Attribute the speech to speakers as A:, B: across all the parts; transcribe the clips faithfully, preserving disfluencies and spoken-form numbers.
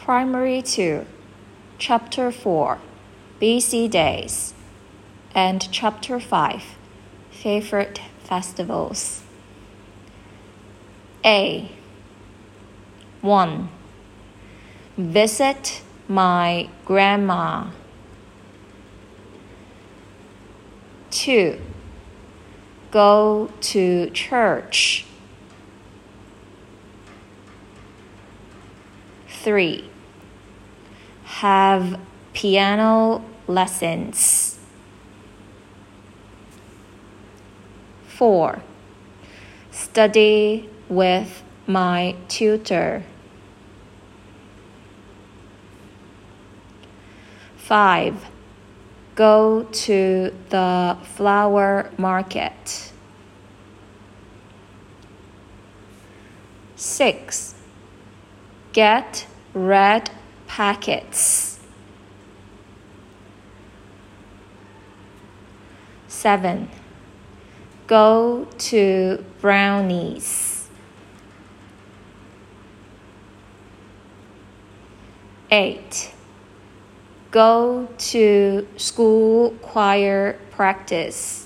A: Primary two, Chapter four, Busy Days, and Chapter five, Favorite Festivals. A. one. Visit my grandma. two. Go to church. three. Have piano lessons. four. Study with my tutor. five. Go to the flower market. six. Get red packets. seven. Go to Brownies. eight. Go to school choir practice.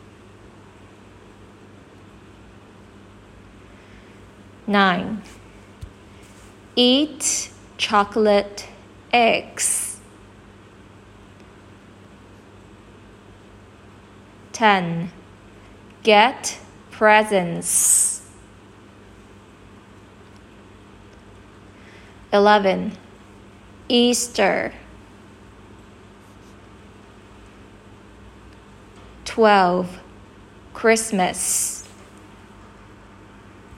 A: nine. Eat chocolate eggs. ten. Get presents. eleven. Easter. twelve. Christmas.